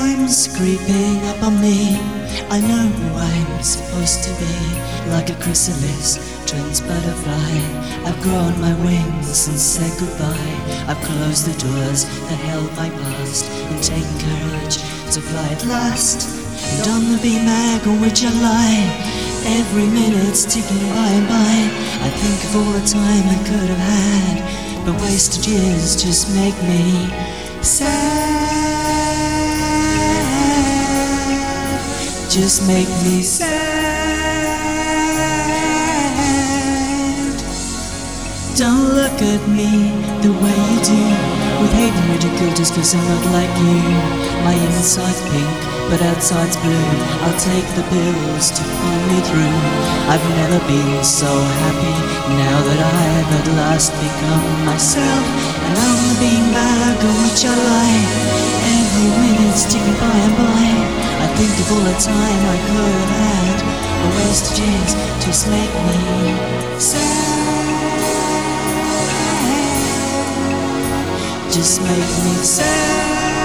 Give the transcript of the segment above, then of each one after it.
time's creeping up on me. I know who I'm supposed to be. Like a chrysalis, twins butterfly. I've grown my wings and said goodbye. I've closed the doors that held my past and taken courage to fly at last. And on the beanbag on which I lie, every minute's ticking by and by. I think of all the time I could have had, but wasted years just make me sad. Just make me sad. Don't look at me the way you do, with hate and ridicule just 'cause I'm not like you. My inside's pink but outside's blue. I'll take the pills to pull me through. I've never been so happy now that I've at last become myself. And on the beanbag on which I lie, every minute's ticking by and by. I think of all the time I could have had, but wasted years just make me sad. Just make me sad.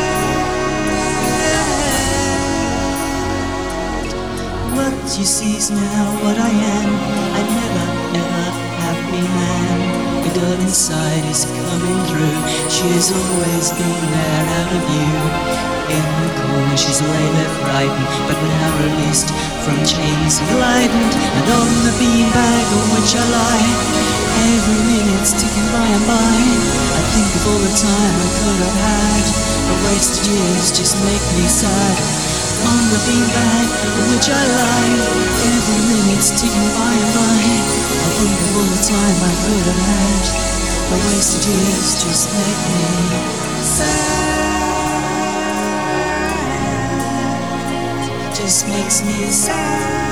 What you see's now what I am. I never ever have been man. The girl inside is coming through. She's always been there out of view. In the corner she's lay there frightened, but now released from chains enlightened. And on the beanbag on which I lie, every minute's ticking by and by. I think of all the time I could have had, but wasted years just make me sad. On the beanbag on which I lie, every minute's ticking by and by. I think of all the time I could have had, but wasted years just make me sad. Just makes me sad.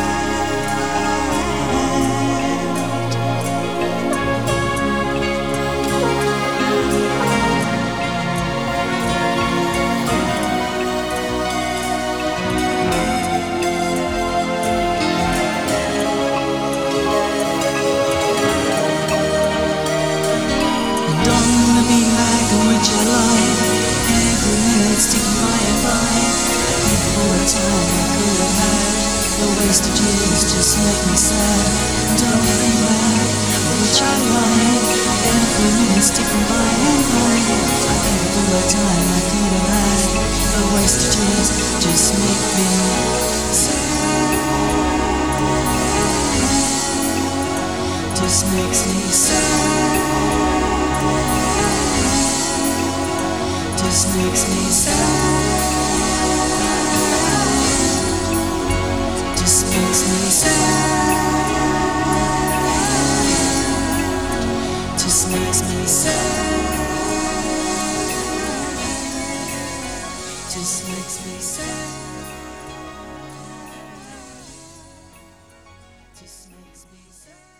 Wasted years just make me sad. Don't think back on which I lie. Every minute's ticking by and by. I think of all the time I could have had, but wasted years just make me sad. Just makes me sad. Just makes me sad. Just makes me sad. Just makes me sad. Just makes me sad. Just makes me sad.